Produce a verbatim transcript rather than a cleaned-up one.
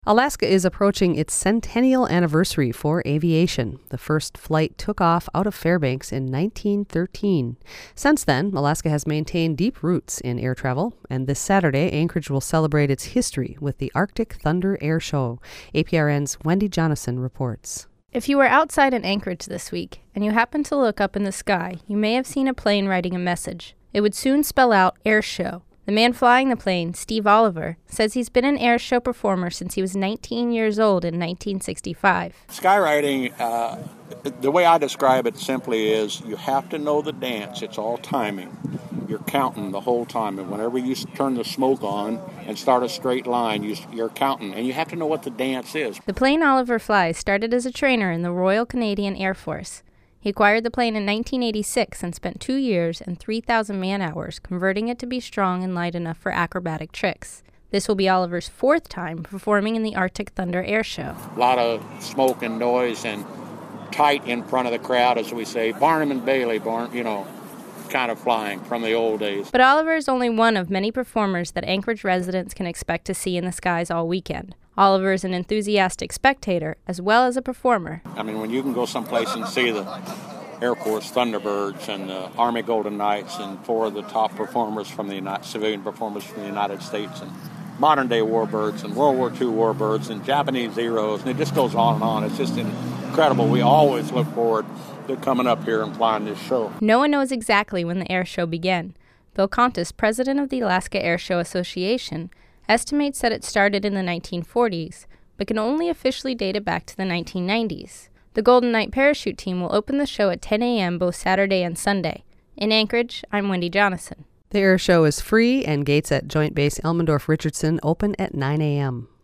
Alaska is approaching its centennial anniversary for aviation. The first flight took off out of Fairbanks in nineteen thirteen. Since then, Alaska has maintained deep roots in air travel, and this Saturday, Anchorage will celebrate its history with the Arctic Thunder Air Show. A P R N's Wendy Jonathan reports. If you were outside in Anchorage this week, and you happened to look up in the sky, you may have seen a plane writing a message. It would soon spell out Air Show. The man flying the plane, Steve Oliver, says he's been an air show performer since he was nineteen years old in nineteen sixty-five. Skywriting, uh, the way I describe it simply is you have to know the dance. It's all timing. You're counting the whole time. And whenever you turn the smoke on and start a straight line, you, you're counting. And you have to know what the dance is. The plane Oliver flies started as a trainer in the Royal Canadian Air Force. He acquired the plane in nineteen eighty-six and spent two years and three thousand man-hours converting it to be strong and light enough for acrobatic tricks. This will be Oliver's fourth time performing in the Arctic Thunder Air Show. A lot of smoke and noise and tight in front of the crowd, as we say. Barnum and Bailey, Barn, you know, kind of flying from the old days. But Oliver is only one of many performers that Anchorage residents can expect to see in the skies all weekend. Oliver is an enthusiastic spectator as well as a performer. I mean, when you can go someplace and see the Air Force Thunderbirds and the Army Golden Knights and four of the top performers from the United, civilian performers from the United States and modern-day warbirds and World War Two warbirds and Japanese Zeros, and it just goes on and on. It's just incredible. We always look forward to coming up here and flying this show. No one knows exactly when the air show began. Bill Contis, president of the Alaska Air Show Association, estimates that it started in the nineteen forties, but can only officially date it back to the nineteen nineties. The Golden Knight parachute team will open the show at ten a.m. both Saturday and Sunday. In Anchorage, I'm Wendy Jonathan. The air show is free, and gates at Joint Base Elmendorf-Richardson open at nine a.m.